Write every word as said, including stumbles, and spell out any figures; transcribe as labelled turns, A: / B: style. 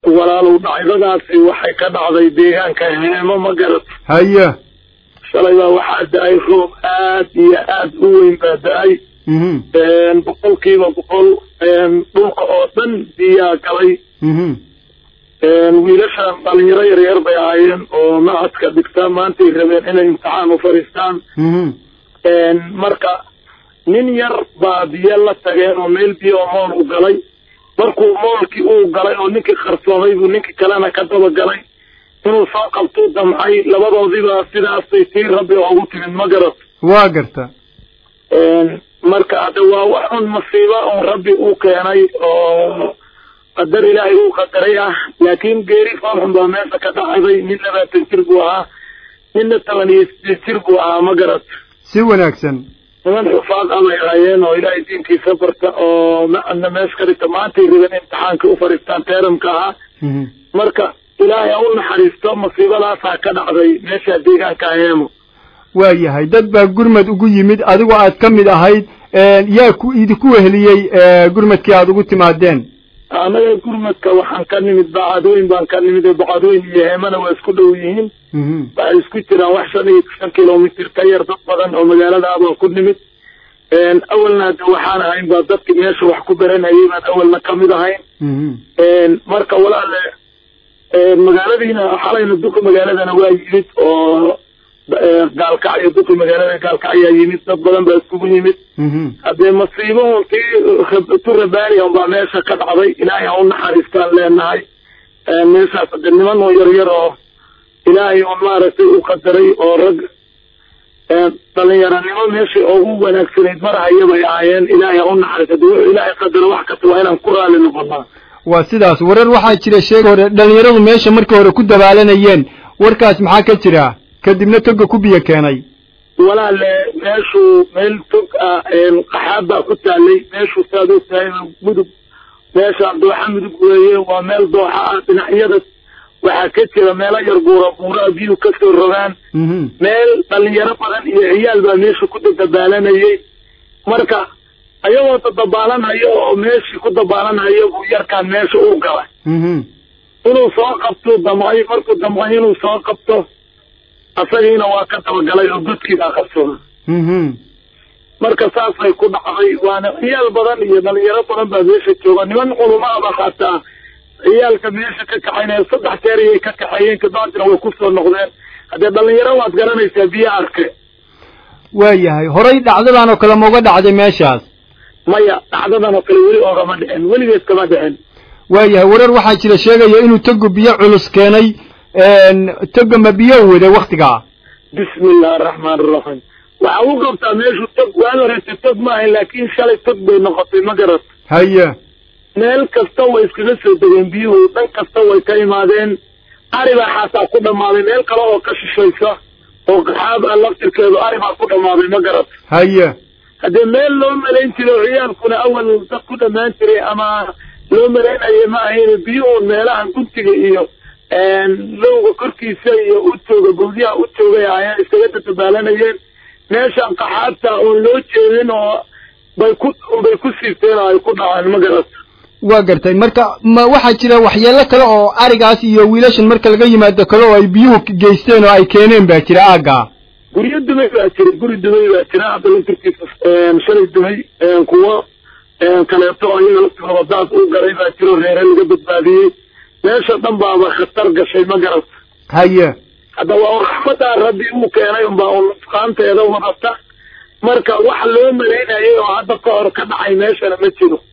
A: walaalow dhacdadaasi waxay ka dhacday deegaanka Heemo ma garad
B: haye
A: shalay baa waxaa da'ay roob aad iyo aad u weyn baa da'ay een boqolkiiba boqol een dhulka oo dhan biyaa galay een wiilashan dhalinyaro yaryar bay ahaayeen oo macadka dhigtaa maantay rabeen inay imtixaan u fariistaan een marka nin yar baa biyo la tageen oo meel biyo mool u galay markuu moolkii uu galay oo ninkii qarsoomay buu ninkii kalena ka daba galay inuu soo qabto damcay labadoodiba sidaasay tii rabbi ugu timid ma garad
B: waa garta
A: een marka hada waa wax un masiibo oo rabbi uu keenay oo qadar ilaahay uu qadaray ah laakiin geeri faaxun baa meesha ka dhacday nin labaatan jir buu ahaa ninna toban iyo siddeed jir buu ahaa ma garad
B: si wanaagsan
A: niman xufaad amay ahaayeen oo ilaahay diinkiisa barta oo macna meesha ka dhigta maantay rabeen imtixaanka u fariistaan teeramka ahaa marka ilaahay u naxariisto masiibadaasaa ka dhacday meesha deegaanka Heemo
B: waa yahay dad baa gurmad ugu yimid adigoo aad ka mid ahayd yaa ku idinku weheliyey gurmadkii aad ugu timaadeen
A: anaga gurmadka waxaan ka nimid bacadweyn baan ka nimid bacadweyn iyo Heemana waa isku dhow yihiin waxay isku jiraan wax shan iyo shan kilomitir ka yar dad badan oo magaalada abaan ku nimid een awalna waxaan ahayn baa dadkii meesha wax ku baranayay baan awalna ka mid ahayn een marka walaale een magaaladiina xalayna duqa magaaladana waa yimid oo gaalkacyo duqa magaalada gaalkacyo yimid dad badan baa iskugu yimid haddee masiibo tu rabaani baa meesha ka dhacday ilaahay ha u naxariistaan leenahay meeshaas hadee niman oo yaryar oo ilaahay oo maaragtay u qadaray oo rag dhalinyaranimo meeshii ugu wanaagsanayd marahaya bay ahaayeen ilaahay ha u naxariista dee wuxuu ilaahay qadaro wax kasta waa inaan ku raali noqonaa
B: waa sidaas warar waxaa jira sheeg hore dhalinyaradu meesha markii hore ku dabaalanayeen warkaas maxaa ka jira kadibna toga ku biyo keenay
A: walaale meeshu meel tog ah een qaxaab baa ku taalay meeshu saado tahay mudug meesha dooxa mudug weeye waa meel dooxa ah dhinacyada waxaa ka jira meelo yar buura buura biyo ka soo rogaan meel dhalinyaro badan iyo ciyaal baa meesha ku dabaalanayay marka ayagoo dabaalanayo oo meeshii ku dabaalanayo buu yarkaan meesha u galay inuu soo qabto damay markuu damay inuu soo qabto asagiina waa ka tabagalay oo dadkiisa qabsada marka saasay ku dhacday waana ciyaal badan iyo dhalinyaro badan baa meesha jooga niman culumada ba xataa ciyaalka meesha ka kaxaynaya saddex jeer ayay ka kaxeeyeen kadibna way ku soo noqdeen haddee dhalinyaro waad garanaysaa biyo arke
B: waa yahay horay dhacdadan oo kale ma uga dhacday meeshaas
A: maya dhacdadan oo kale weli oogama dhicin weligeed kama dhicin
B: waa yahay warar waxaa jira sheegaya inuu togo biyo culus keenay toga ma biyo wada waktigaa
A: bismillahi araxmaan araxiim waxa uu qabtaa meeshu tog waa horeysay tog maaha laakiin shalay tog bay noqotay ma garad
B: haye
A: meel kasta way iskaga soo degeen biyuhu dhan kasta way ka imaadeen ari baa xataa ku dhammaaday meel kale oo ka shishaysa oo qaxaab ah laftirkeedu ari baa ku dhammaaday ma garad
B: haye haddee
A: meel loo malayn jiray oo ciyaalkuna awal dad ku dhammaan jiray ama loo malaynayay ma ahayn biyuhu meelahan guntiga iyo lowga korkiisa iyo u jooga gowdiyaha u joogay ayaa iskaga dabaalanayeen meeshan qaxaabta oon loo jeedin oo bay ku bay ku siibteen oo ay ku dhaceen ma garata
B: waa gartay marka ma waxaa jira waxyeelo kale oo arigaas iyo wiilashan marka laga yimaado kale oo ay biyuhu geysteen oo ay keeneen baa jira aaga
A: guryo dumay baa jira guri dumay baa jira hadda laftirkiisa shalay dumay kuwa kaleeto ayaga laftirkooda daad u garay baa jiro reere laga badbaadiyey meesha dhan baaba khatar gashay ma garata
B: haye
A: hadda waa raxmadda rabbi uu keenay unbaa un nusqaanteeda wadata marka wax loo malaynayay oo hadda ka hor ka dhacay meeshana ma jiro